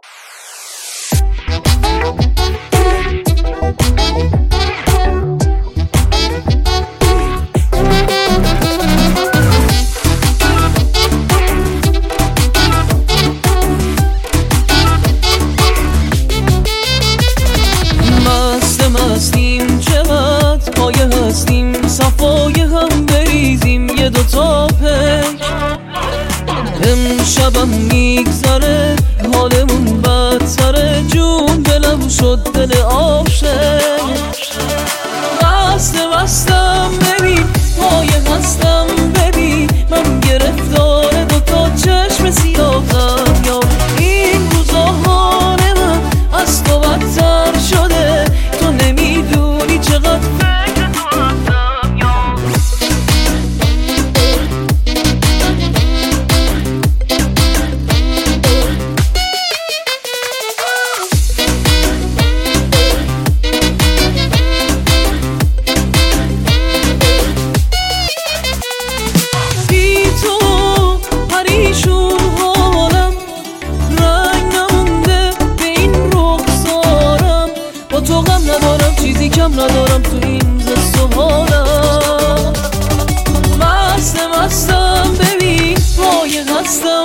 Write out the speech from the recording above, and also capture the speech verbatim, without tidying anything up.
هستیم چقدر پایه هستیم صفای هم بریزیم یه دوتا پک امشبم میگذره حالمون بدتره جون دلم شد دل عاشق بسته بستم ببین پایه هستم ببین من گرفتار دوتا چشم سیاهم یا این روزا حال من از تو بدتر شده تو نمیدونی چقدر فکر تو هستم یا بی تو پریشون حالم رنگ نمونده به این رخسارم با تو غم ندارم چیزی کم ندارم تو این حس و حالم مست مستم ببین پایه هستم